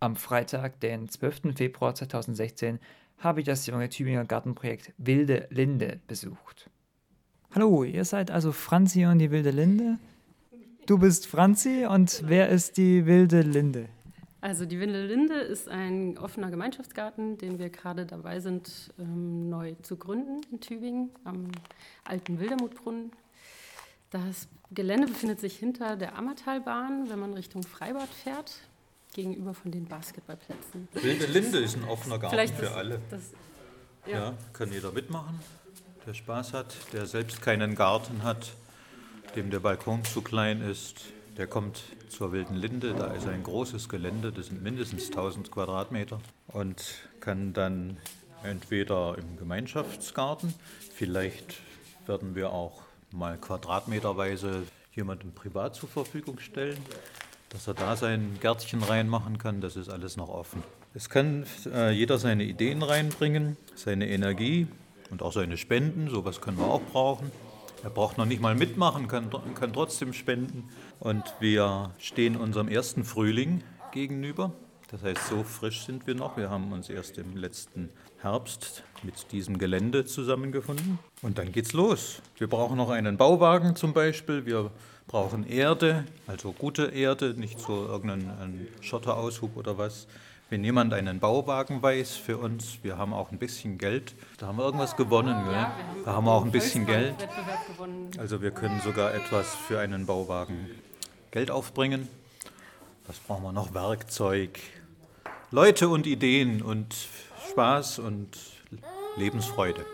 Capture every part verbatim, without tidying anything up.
Am Freitag, den zwölften Februar zweitausendsechzehn, habe ich das junge Tübinger Gartenprojekt Wilde Linde besucht. Hallo, ihr seid also Franzi und die Wilde Linde? Du bist Franzi und wer ist die Wilde Linde? Also die Wilde Linde ist ein offener Gemeinschaftsgarten, den wir gerade dabei sind, ähm, neu zu gründen in Tübingen, am alten Wildermuthbrunnen. Das Gelände befindet sich hinter der Ammertalbahn, wenn man Richtung Freibad fährt, gegenüber von den Basketballplätzen. Wilde Linde ist ein offener Garten Vielleicht für das, alle. Das, ja. ja, kann jeder mitmachen, der Spaß hat, der selbst keinen Garten hat, dem der Balkon zu klein ist. Der kommt zur Wilden Linde, da ist ein großes Gelände, das sind mindestens tausend Quadratmeter und kann dann entweder im Gemeinschaftsgarten, vielleicht werden wir auch mal quadratmeterweise jemandem privat zur Verfügung stellen, dass er da sein Gärtchen reinmachen kann, das ist alles noch offen. Es kann äh, jeder seine Ideen reinbringen, seine Energie und auch seine Spenden, sowas können wir auch brauchen. Er braucht noch nicht mal mitmachen, kann, kann trotzdem spenden. Und wir stehen unserem ersten Frühling gegenüber. Das heißt, so frisch sind wir noch. Wir haben uns erst im letzten Herbst mit diesem Gelände zusammengefunden. Und dann geht's los. Wir brauchen noch einen Bauwagen zum Beispiel. Wir brauchen Erde, also gute Erde, nicht so irgendeinen Schotteraushub oder was. Wenn jemand einen Bauwagen weiß für uns, wir haben auch ein bisschen Geld. Da haben wir irgendwas gewonnen, gell? Ja, wir da haben wir auch ein bisschen Geld. Also wir können sogar etwas für einen Bauwagen Geld aufbringen. Was brauchen wir noch? Werkzeug, Leute und Ideen und Spaß und Lebensfreude.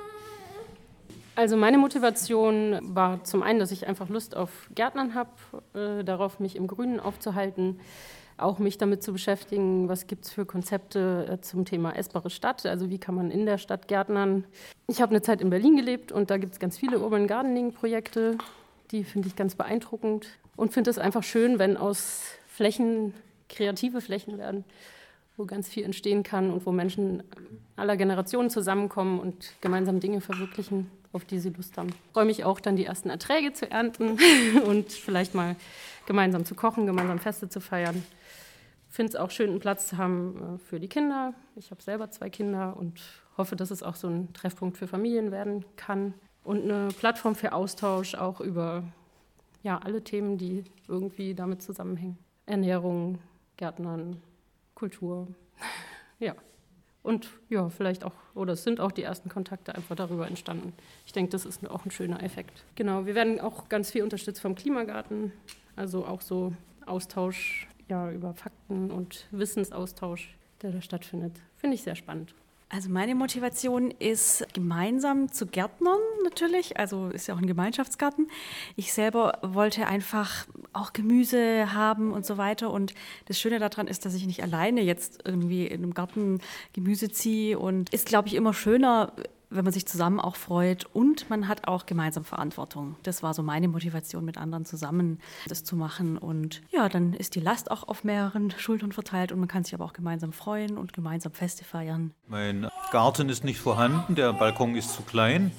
Also meine Motivation war zum einen, dass ich einfach Lust auf Gärtnern habe, äh, darauf mich im Grünen aufzuhalten. Auch mich damit zu beschäftigen, was gibt es für Konzepte zum Thema essbare Stadt, also wie kann man in der Stadt gärtnern. Ich habe eine Zeit in Berlin gelebt und da gibt es ganz viele Urban Gardening-Projekte, die finde ich ganz beeindruckend und finde es einfach schön, wenn aus Flächen kreative Flächen werden, wo ganz viel entstehen kann und wo Menschen aller Generationen zusammenkommen und gemeinsam Dinge verwirklichen, auf die sie Lust haben. Ich freue mich auch, dann die ersten Erträge zu ernten und vielleicht mal gemeinsam zu kochen, gemeinsam Feste zu feiern. Ich finde es auch schön, einen Platz zu haben für die Kinder. Ich habe selber zwei Kinder und hoffe, dass es auch so ein Treffpunkt für Familien werden kann. Und eine Plattform für Austausch auch über ja, alle Themen, die irgendwie damit zusammenhängen. Ernährung, Gärtnern, Kultur, ja. Und ja, vielleicht auch, oder es sind auch die ersten Kontakte einfach darüber entstanden. Ich denke, das ist auch ein schöner Effekt. Genau, wir werden auch ganz viel unterstützt vom Klimagarten, also auch so Austausch ja, über Fakten und Wissensaustausch, der da stattfindet. Finde ich sehr spannend. Also meine Motivation ist, gemeinsam zu gärtnern natürlich, also ist ja auch ein Gemeinschaftsgarten. Ich selber wollte einfach auch Gemüse haben und so weiter und das Schöne daran ist, dass ich nicht alleine jetzt irgendwie in einem Garten Gemüse ziehe und ist, glaube ich, immer schöner, wenn man sich zusammen auch freut und man hat auch gemeinsam Verantwortung. Das war so meine Motivation, mit anderen zusammen das zu machen. Und ja, dann ist die Last auch auf mehreren Schultern verteilt und man kann sich aber auch gemeinsam freuen und gemeinsam Feste feiern. Mein Garten ist nicht vorhanden, der Balkon ist zu klein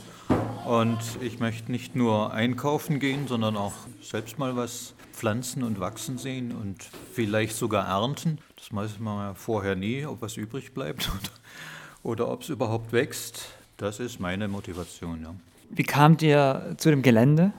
und ich möchte nicht nur einkaufen gehen, sondern auch selbst mal was pflanzen und wachsen sehen und vielleicht sogar ernten. Das weiß man ja vorher nie, ob was übrig bleibt oder, oder ob es überhaupt wächst. Das ist meine Motivation, ja. Wie kamt ihr zu dem Gelände?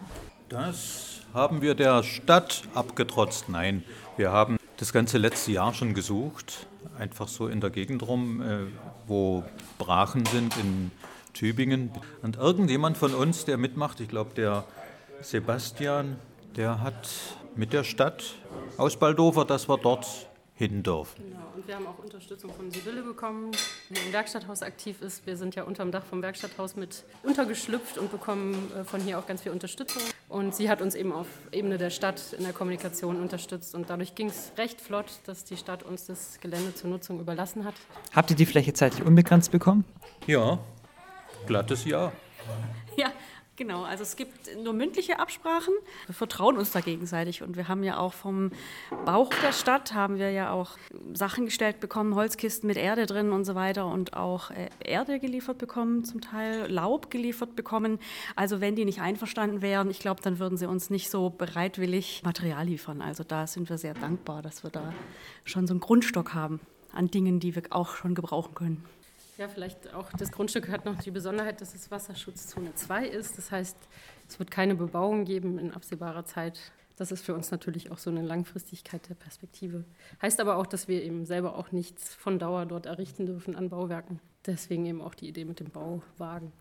Das haben wir der Stadt abgetrotzt. Nein, wir haben das ganze letzte Jahr schon gesucht, einfach so in der Gegend rum, wo Brachen sind in Tübingen. Und irgendjemand von uns, der mitmacht, ich glaube der Sebastian, der hat mit der Stadt Ausbaldorfer, dass wir dort hin dürfen. Genau, und wir haben auch Unterstützung von Sibylle bekommen, die im Werkstatthaus aktiv ist. Wir sind ja unterm Dach vom Werkstatthaus mit untergeschlüpft und bekommen von hier auch ganz viel Unterstützung. Und sie hat uns eben auf Ebene der Stadt in der Kommunikation unterstützt. Und dadurch ging es recht flott, dass die Stadt uns das Gelände zur Nutzung überlassen hat. Habt ihr die Fläche zeitlich unbegrenzt bekommen? Ja, glattes Ja. Ja. Genau, also es gibt nur mündliche Absprachen. Wir vertrauen uns da gegenseitig und wir haben ja auch vom Bauch der Stadt haben wir ja auch Sachen gestellt bekommen, Holzkisten mit Erde drin und so weiter und auch Erde geliefert bekommen, zum Teil Laub geliefert bekommen. Also wenn die nicht einverstanden wären, ich glaube, dann würden sie uns nicht so bereitwillig Material liefern. Also da sind wir sehr dankbar, dass wir da schon so einen Grundstock haben. an Dingen, die wir auch schon gebrauchen können. Ja, vielleicht auch das Grundstück hat noch die Besonderheit, dass es Wasserschutzzone zwei ist. Das heißt, es wird keine Bebauung geben in absehbarer Zeit. Das ist für uns natürlich auch so eine Langfristigkeit der Perspektive. Heißt aber auch, dass wir eben selber auch nichts von Dauer dort errichten dürfen an Bauwerken. Deswegen eben auch die Idee mit dem Bauwagen.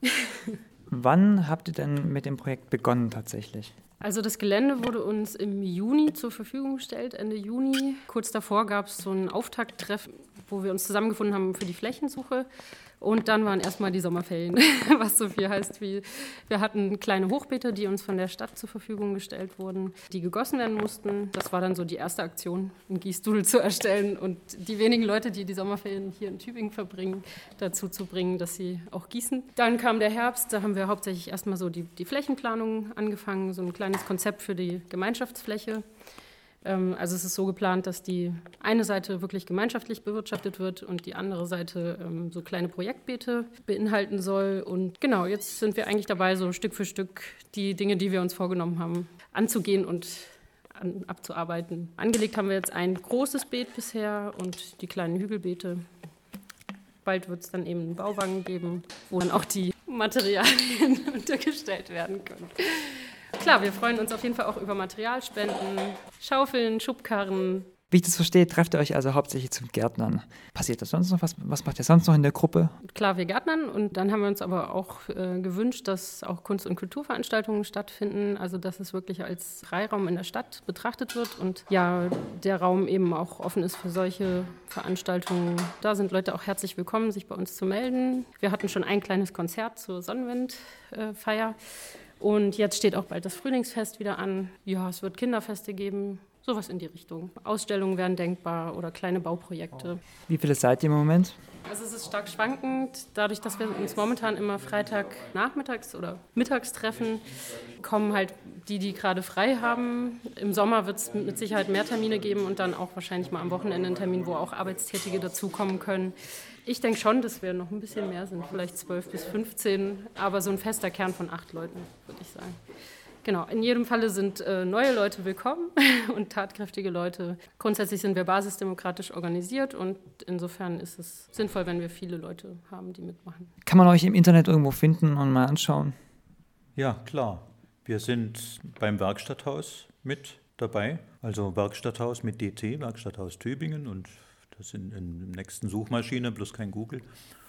Wann habt ihr denn mit dem Projekt begonnen tatsächlich? Also das Gelände wurde uns im Juni zur Verfügung gestellt, Ende Juni. Kurz davor gab es so ein Auftakttreffen, wo wir uns zusammengefunden haben für die Flächensuche. Und dann waren erstmal die Sommerferien, was so viel heißt wie, wir hatten kleine Hochbeete, die uns von der Stadt zur Verfügung gestellt wurden, die gegossen werden mussten. Das war dann so die erste Aktion, einen Gießdudel zu erstellen und die wenigen Leute, die die Sommerferien hier in Tübingen verbringen, dazu zu bringen, dass sie auch gießen. Dann kam der Herbst, da haben wir hauptsächlich erstmal so die, die Flächenplanung angefangen, so ein kleines Konzept für die Gemeinschaftsfläche. Also es ist so geplant, dass die eine Seite wirklich gemeinschaftlich bewirtschaftet wird und die andere Seite ähm, so kleine Projektbeete beinhalten soll. Und genau, jetzt sind wir eigentlich dabei, so Stück für Stück die Dinge, die wir uns vorgenommen haben, anzugehen und an, abzuarbeiten. Angelegt haben wir jetzt ein großes Beet bisher und die kleinen Hügelbeete. Bald wird es dann eben einen Bauwagen geben, wo dann auch die Materialien untergestellt werden können. Klar, wir freuen uns auf jeden Fall auch über Materialspenden, Schaufeln, Schubkarren. Wie ich das verstehe, trefft ihr euch also hauptsächlich zum Gärtnern. Passiert das sonst noch? Was, was macht ihr sonst noch in der Gruppe? Klar, wir gärtnern und dann haben wir uns aber auch äh, gewünscht, dass auch Kunst- und Kulturveranstaltungen stattfinden, also dass es wirklich als Freiraum in der Stadt betrachtet wird und ja, der Raum eben auch offen ist für solche Veranstaltungen. Da sind Leute auch herzlich willkommen, sich bei uns zu melden. Wir hatten schon ein kleines Konzert zur Sonnenwindfeier. Und jetzt steht auch bald das Frühlingsfest wieder an. Ja, es wird Kinderfeste geben, sowas in die Richtung. Ausstellungen wären denkbar oder kleine Bauprojekte. Wie viele seid ihr im Moment? Also es ist stark schwankend. Dadurch, dass wir uns momentan immer Freitagnachmittags oder mittags treffen, kommen halt die, die gerade frei haben. Im Sommer wird es mit Sicherheit mehr Termine geben und dann auch wahrscheinlich mal am Wochenende einen Termin, wo auch Arbeitstätige dazukommen können. Ich denke schon, dass wir noch ein bisschen mehr sind, vielleicht zwölf bis fünfzehn, aber so ein fester Kern von acht Leuten, würde ich sagen. Genau, in jedem Falle sind äh, neue Leute willkommen und tatkräftige Leute. Grundsätzlich sind wir basisdemokratisch organisiert und insofern ist es sinnvoll, wenn wir viele Leute haben, die mitmachen. Kann man euch im Internet irgendwo finden und mal anschauen? Ja, klar. Wir sind beim Werkstatthaus mit dabei, also Werkstatthaus mit D T, Werkstatthaus Tübingen, und das in, in der nächsten Suchmaschine, bloß kein Google.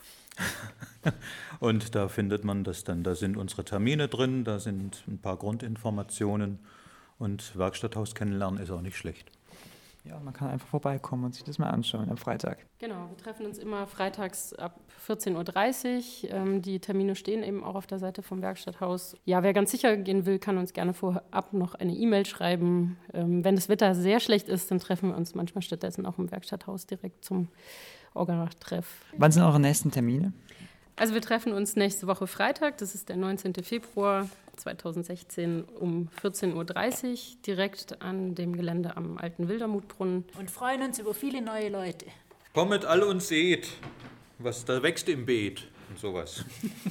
Und da findet man das dann, da sind unsere Termine drin, da sind ein paar Grundinformationen und Werkstatthaus kennenlernen ist auch nicht schlecht. Ja, man kann einfach vorbeikommen und sich das mal anschauen am Freitag. Genau, wir treffen uns immer freitags ab vierzehn Uhr dreißig. Ähm, die Termine stehen eben auch auf der Seite vom Werkstatthaus. Ja, wer ganz sicher gehen will, kann uns gerne vorab noch eine E-Mail schreiben. Ähm, wenn das Wetter sehr schlecht ist, dann treffen wir uns manchmal stattdessen auch im Werkstatthaus direkt zum Orga-Treff. Wann sind eure nächsten Termine? Also wir treffen uns nächste Woche Freitag, das ist der neunzehnten Februar zweitausendsechzehn um vierzehn Uhr dreißig, direkt an dem Gelände am alten Wildermuthbrunnen. Und freuen uns über viele neue Leute. Kommet alle und seht, was da wächst im Beet und sowas.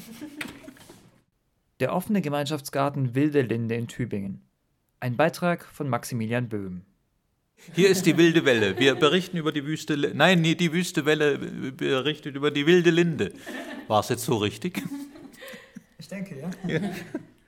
Der offene Gemeinschaftsgarten Wilde Linde in Tübingen. Ein Beitrag von Maximilian Böhm. Hier ist die wilde Welle. Wir berichten über die Wüste Linde. Nein, nee, die Wüste Welle berichtet über die wilde Linde. War es jetzt so richtig? Ich denke, ja. Ja.